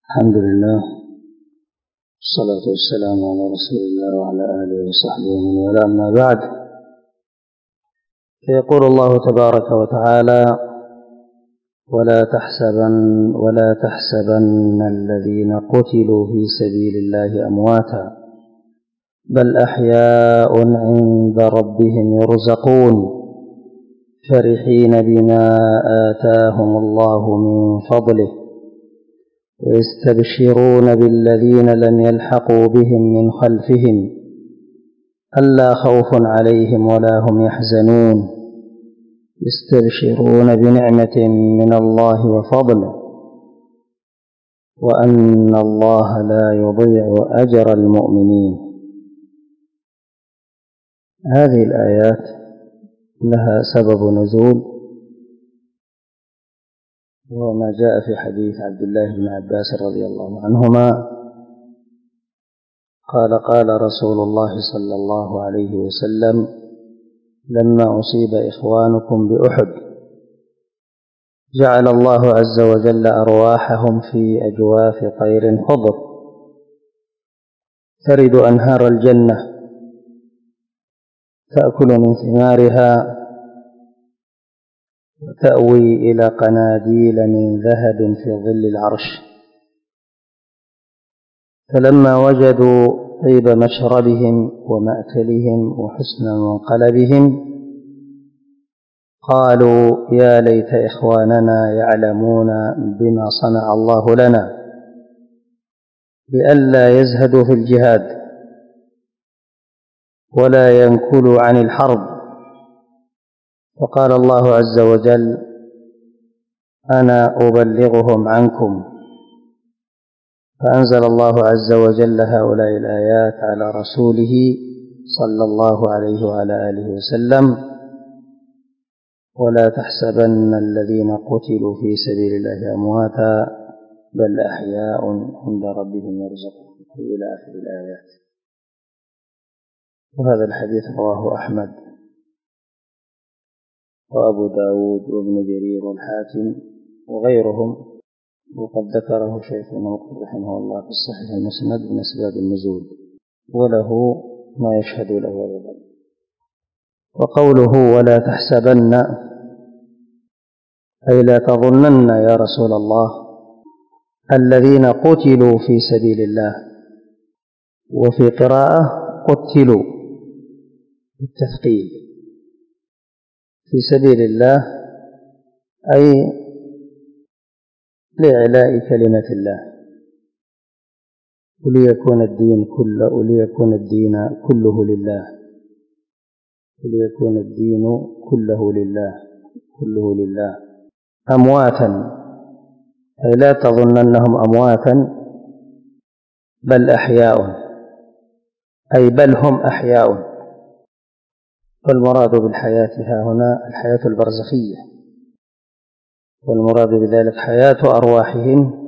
الحمد لله والصلاة والسلام على رسول الله وعلى آله وصحبه ومن والاه، أما بعد. فيقول الله تبارك وتعالى: ولا تحسبن الذين قتلوا في سبيل الله أمواتا بل أحياء عند ربهم يرزقون فرحين بما آتاهم الله من فضله ويستبشرون بالذين لم يلحقوا بهم من خلفهم ألا خوف عليهم ولا هم يحزنون يستبشرون بنعمة من الله وفضل وأن الله لا يضيع أجر المؤمنين. هذه الآيات لها سبب نزول، وما جاء في حديث عبد الله بن عباس رضي الله عنهما قال رسول الله صلى الله عليه وسلم: لما أصيب إخوانكم بأحد جعل الله عز وجل أرواحهم في أجواف طير خضر ترد أنهار الجنة تأكل من ثمارها وتأوي إلى قناديل من ذهب في ظل العرش. فلما وجدوا طيب مشربهم ومأكلهم وحسن منقلبهم قالوا: يا ليت إخواننا يعلمون بما صنع الله لنا لئلا يزهدوا في الجهاد ولا ينكلوا عن الحرب. فقال الله عز وجل: أنا أبلغهم عنكم. فأنزل الله عز وجل هؤلاء الآيات على رسوله صلى الله عليه وعلى آله وسلم: ولا تحسبن الذين قتلوا في سبيل الله أمواتا بل أحياء عند ربهم يرزقون، إلى آخر الآيات. وهذا الحديث رواه أحمد وأبو داود وابن جرير والحاكم وغيرهم، وقد ذكره شيخنا رحمه الله في الصحيح المسند من أسباب النزول، وله ما يشهد له أيضا. وقوله ولا تحسبن أي لا تظنن يا رسول الله الذين قتلوا في سبيل الله، وفي قراءة قتلوا بالتثقيل في سبيل الله أي لإعلاء كلمة الله، وليكون الدين كله لله، وليكون الدين كله لله. أمواتا أي لا تظننهم أمواتا بل أحياء أي بل هم أحياء. والمراد بالحياة ها هنا الحياة البرزخية، والمراد بذلك حياة أرواحهم،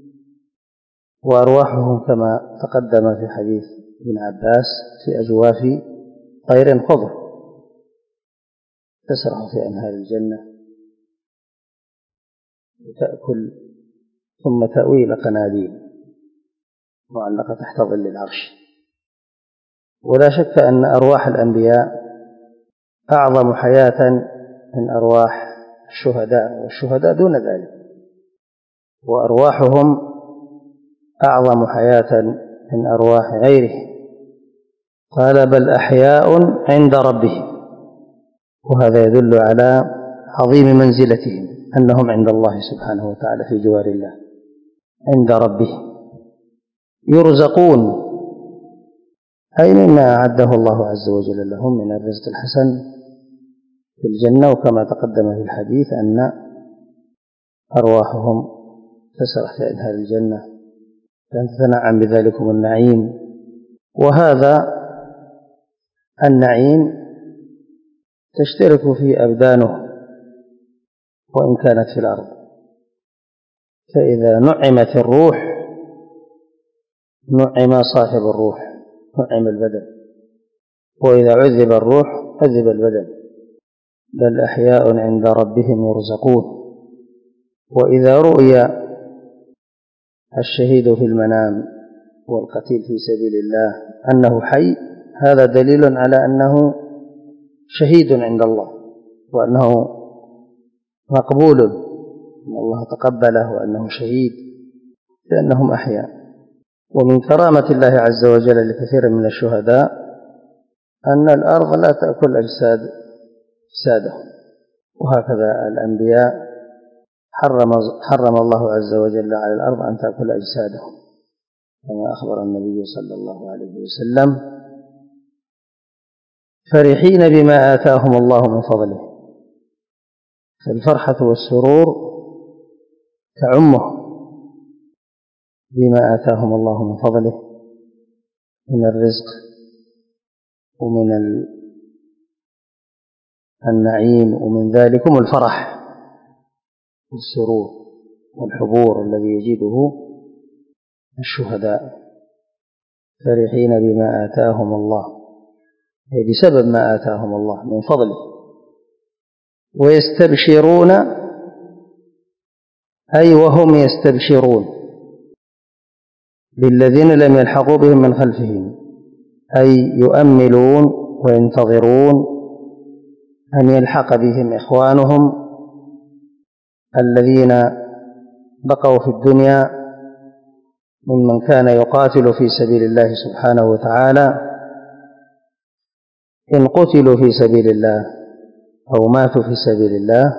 وأرواحهم كما تقدم في حديث ابن عباس في أجواف طير خضر تسرح في أنهار الجنة وتأكل ثم تأوي إلى قناديل معلقة تحت ظل العرش. ولا شك أن أرواح الأنبياء أعظم حياة من أرواح الشهداء، والشهداء دون ذلك، وأرواحهم أعظم حياة من أرواح غيره. قال: بل أحياء عند ربهم، وهذا يدل على عظيم منزلتهم، أنهم عند الله سبحانه وتعالى في جوار الله عند ربهم يرزقون أي مما أعده الله عز وجل لهم من الرزق الحسن في الجنة. وكما تقدم في الحديث أن أرواحهم تسرح في أنهار الجنة تتنعم بذلكم النعيم. وهذا النعيم تشترك فيه أبدانه وإن كانت في الأرض، فإذا نعمت الروح نعم صاحب الروح، نعم البدن، وإذا عذب الروح عذب البدن. بل أحياء عند ربهم يرزقون. وإذا رؤي الشهيد في المنام والقتيل في سبيل الله أنه حي، هذا دليل على أنه شهيد عند الله، وأنه مقبول، أن الله تقبله وأنه شهيد لأنهم أحياء. ومن كرامة الله عز وجل لكثير من الشهداء أن الأرض لا تأكل أجسادهم، وهكذا الأنبياء حرم الله عز وجل على الأرض أن تأكل أجسادهم، كما أخبر النبي صلى الله عليه وسلم: فرحين بما آتاهم الله من فضله. فالفرحة والسرور تعمه بما آتاهم الله من فضله من الرزق ومن النعيم، ومن ذلكم الفرح والسرور والحبور الذي يجده الشهداء. فرحين بما آتاهم الله، أي بسبب ما آتاهم الله من فضله. ويستبشرون، أي وهم يستبشرون بالذين لم يلحقوا بهم من خلفهم، أي يؤملون وينتظرون أن يلحق بهم إخوانهم الذين بقوا في الدنيا ممن كان يقاتل في سبيل الله سبحانه وتعالى. إن قتلوا في سبيل الله أو ماتوا في سبيل الله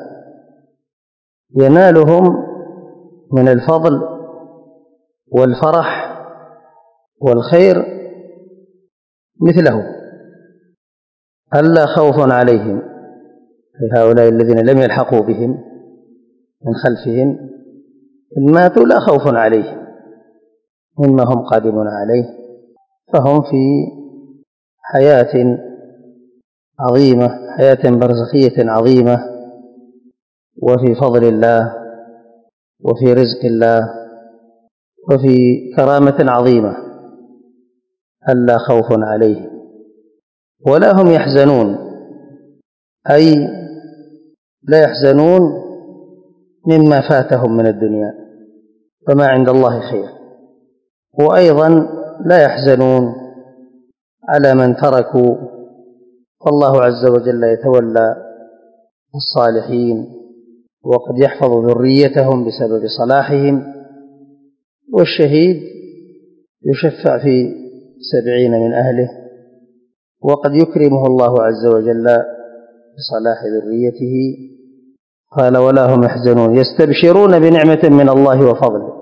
ينالهم من الفضل والفرح والخير مثله، ألا خوف عليهم، هؤلاء الذين لم يلحقوا بهم من خلفهم إن ماتوا لا خوف عليهم مما هم قادمون عليه، فهم في حياة عظيمة، حياة برزخية عظيمة، وفي فضل الله وفي رزق الله وفي كرامة عظيمة، ألا خوف عليهم ولا هم يحزنون، أي لا يحزنون مما فاتهم من الدنيا، فما عند الله خير. وأيضا لا يحزنون على من تركوا، فالله عز وجل يتولى الصالحين وقد يحفظ ذريتهم بسبب صلاحهم. والشهيد يشفع في 70 من أهله، وقد يكرمه الله عز وجل بصلاح ذريته. قال: ولا هم يحزنون يستبشرون بنعمة من الله وفضله.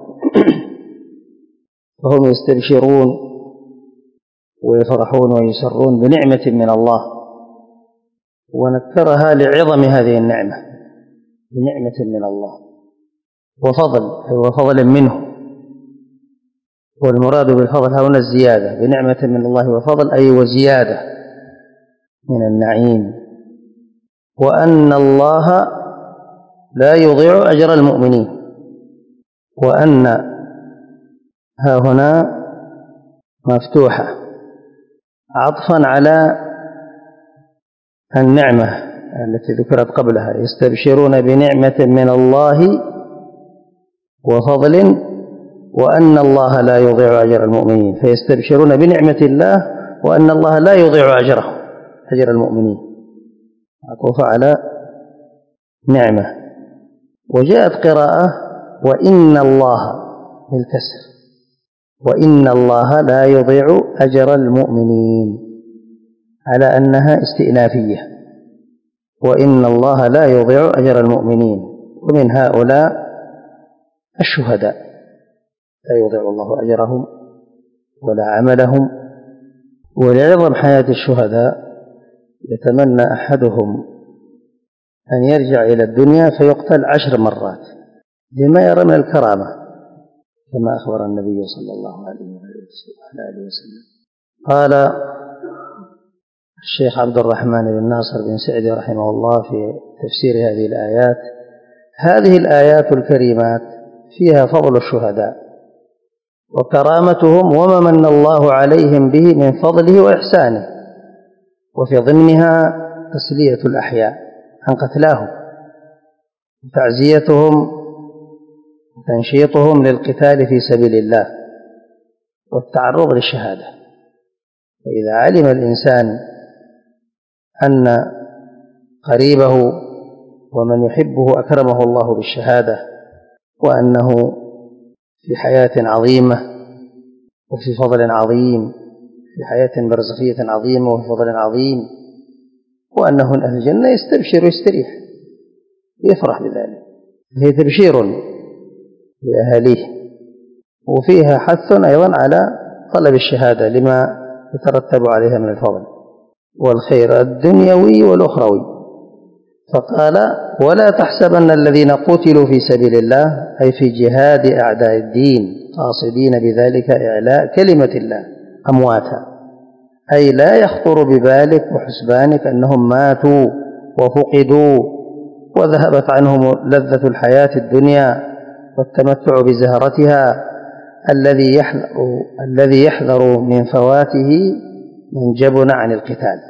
فهم يستبشرون ويفرحون ويسرون بنعمة من الله، ونكرها لعظم هذه النعمة، بنعمة من الله وفضل، وفضل منه. والمراد بالفضل هنا الزيادة، بنعمة من الله وفضل أي وزيادة من النعيم. وأن الله لا يضيع أجر المؤمنين. وأن ها هنا مفتوحة عطفا على النعمة التي ذكرت قبلها: يستبشرون بنعمة من الله وفضل وأن الله لا يضيع أجر المؤمنين. فيستبشرون بنعمة الله وأن الله لا يضيع أجر المؤمنين، عطوف على نعمة. وجاءت قراءة: وإن الله بالكسر، وإن الله لا يضيع أجر المؤمنين، على أنها استئنافية. وإن الله لا يضيع أجر المؤمنين، ومن هؤلاء الشهداء، لا يضيع الله أجرهم ولا عملهم. ولعظم حياة الشهداء يتمنى أحدهم أن يرجع إلى الدنيا فيقتل 10 مرات لما يرى من الكرامة، كما أخبر النبي صلى الله عليه وسلم. قال الشيخ عبد الرحمن بن ناصر بن سعدي رحمه الله في تفسير هذه الآيات: هذه الآيات الكريمات فيها فضل الشهداء وكرامتهم وما من الله عليهم به من فضله وإحسانه، وفي ضمنها تسلية الأحياء عن قتلاهم وتعزيتهم تنشيطهم للقتال في سبيل الله والتعرض للشهادة. فإذا علم الإنسان أن قريبه ومن يحبه أكرمه الله بالشهادة، وأنه في حياة عظيمة وفي فضل عظيم، في حياة برزخية عظيمة وفي فضل عظيم، وأنه من أهل الجنة، يستبشر ويستريح ويفرح بذلك. هي تبشير لأهاليه، وفيها حث أيضا على طلب الشهادة لما يترتب عليها من الفضل والخير الدنيوي والأخروي. فقال: ولا تحسبن الذين قتلوا في سبيل الله، أي في جهاد أعداء الدين، قاصدين بذلك إعلاء كلمة الله، أمواتا، أي لا يخطر ببالك وحسبانك أنهم ماتوا وفقدوا وذهبت عنهم لذة الحياة الدنيا والتمتع بزهرتها الذي يحذر من فواته من جبن عن القتال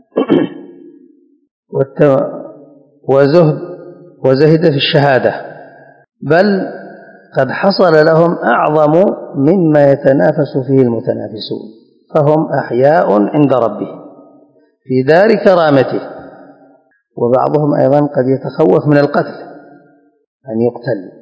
وزهد في الشهادة، بل قد حصل لهم أعظم مما يتنافس فيه المتنافسون، فهم أحياء عند ربهم في دار كرامته. وبعضهم أيضا قد يتخوف من القتل، أن يقتل.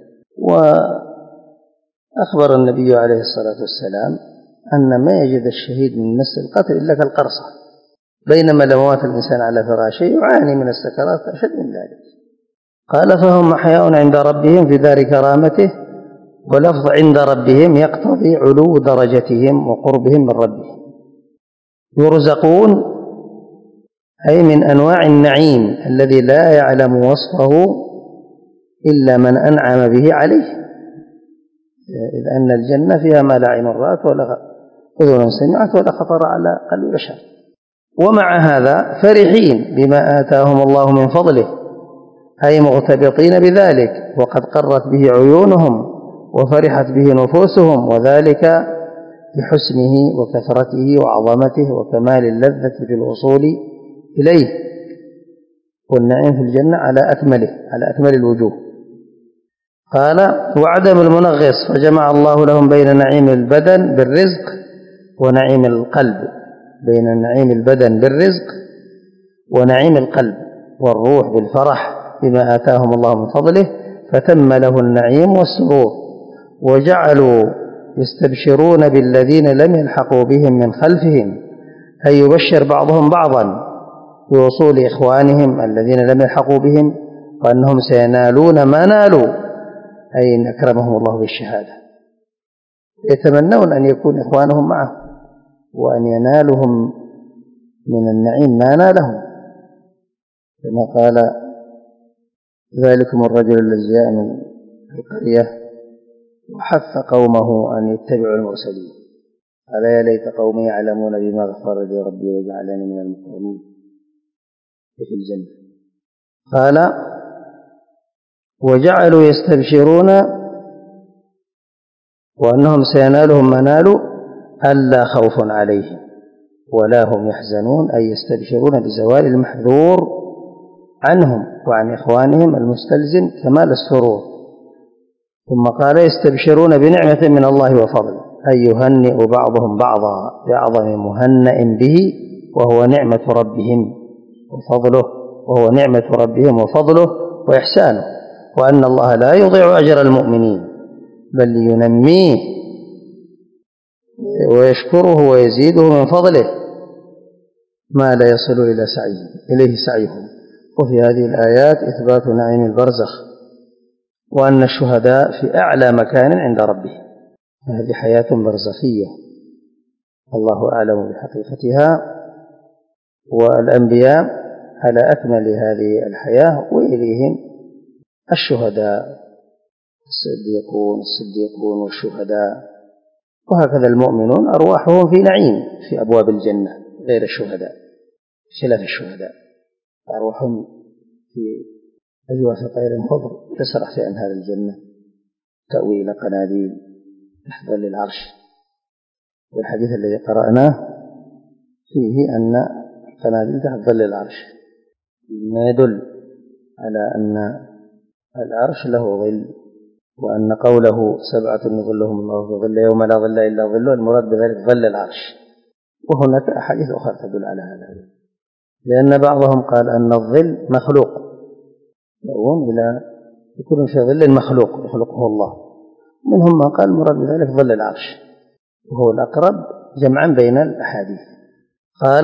وأخبر النبي عليه الصلاة والسلام أن ما يجد الشهيد من مس القتل إلا كالقرصة، بينما لو مات الإنسان على فراشه يعاني من السكرات أشد من ذلك. قال: فهم أحياء عند ربهم في دار كرامته، ولفظ عند ربهم يقتضي علو درجتهم وقربهم من ربهم. يرزقون أي من أنواع النعيم الذي لا يعلم وصفه إلا من أنعم به عليه، إذ أن الجنة فيها ما لا عين رأت ولا أذن سمعت ولا خطر على قلب بشر. ومع هذا فرحين بما آتاهم الله من فضله، أي مغتبطين بذلك، وقد قرت به عيونهم وفرحت به نفوسهم، وذلك بحسنه وكثرته وعظمته وكمال اللذة في الوصول إليه. والنعيم في الجنة على أكمل الوجوه. قال: وعدم المنغص، فجمع الله لهم بين نعيم البدن بالرزق ونعيم القلب، بين نعيم البدن بالرزق ونعيم القلب والروح بالفرح بما آتاهم الله من فضله، فتم له النعيم والسرور. وجعلوا يستبشرون بالذين لم يلحقوا بهم من خلفهم، أي يبشر بعضهم بعضا بوصول إخوانهم الذين لم يلحقوا بهم، وأنهم سينالون ما نالوا، أي إن أكرمهم الله بالشهادة. يتمنون أن يكون إخوانهم معهم وأن ينالهم من النعيم ما نالهم، كما قال: ذلكم الرجل الذي جاء من القرية وحث قومه أن يتبعوا المرسلين، ألا يا ليت قومي يعلمون بما غفر لي ربي وجعلني من المكرمين في الجنة. قال: وجعلوا يستبشرون وأنهم سينالهم ما نالوا ألا خوف عليهم ولا هم يحزنون، أي يستبشرون بزوال المحذور عنهم وعن إخوانهم المستلزم كمال السرور. ثم قال: يستبشرون بنعمة من الله وفضل، أي يهنئ بعضهم بعضا بأعظم مهنئ به، وهو نعمة ربهم وفضله وإحسانه، وأن الله لا يضيع أجر المؤمنين بل ينميه ويشكره ويزيده من فضله ما لا يصل إليه سعيهم. وفي هذه الآيات إثبات نعيم البرزخ، وأن الشهداء في أعلى مكان عند ربهم. هذه حياة برزخية الله أعلم بحقيقتها، والأنبياء على أكمل هذه الحياة، وإليهم الشهداء الصديقون والشهداء، وهكذا المؤمنون أرواحهم في نعيم في أبواب الجنة غير الشهداء، خلاف الشهداء أرواحهم في أجواف غير خضر تسرح في أنهار الجنة، تأوي إلى قناديل تحت ظل العرش. والحديث الذي قرأناه فيه أن القناديل تحت ظل العرش، ما يدل على أن العرش له ظل وأن قوله 7 يظلهم الله في ظله يوم لا ظل إلا ظله المراد بذلك ظل العرش. وهناك أحاديث أخرى تدل على هذا، لأن بعضهم قال أن الظل مخلوق، يؤون إلى يكون في ظل مخلوق يخلقه الله. منهم من قال المراد بذلك ظل العرش، وهو الأقرب جمعا بين الأحاديث. قال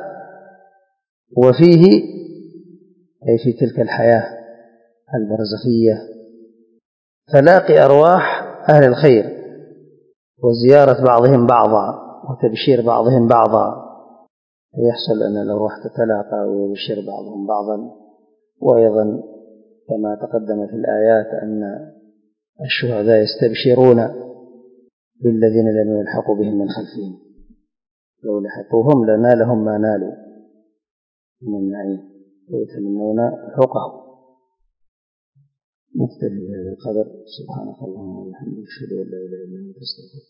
وفيه أي في تلك الحياة البرزخية تلاقي أرواح أهل الخير وزيارة بعضهم بعضا وتبشير بعضهم بعضا، يحصل أن الأرواح تتلاقى ويبشر بعضهم بعضا. وأيضا كما تقدم في الآيات أن الشهداء يستبشرون بالذين لم يلحقوا بهم من خلفهم، لو لحقوهم لنالهم ما نالوا من النعيم ويتمنون حقه. نكتفي بهذا القدر. سبحانك اللهم وبحمدك أشهد أن لا إله إلا أنت أستغفرك.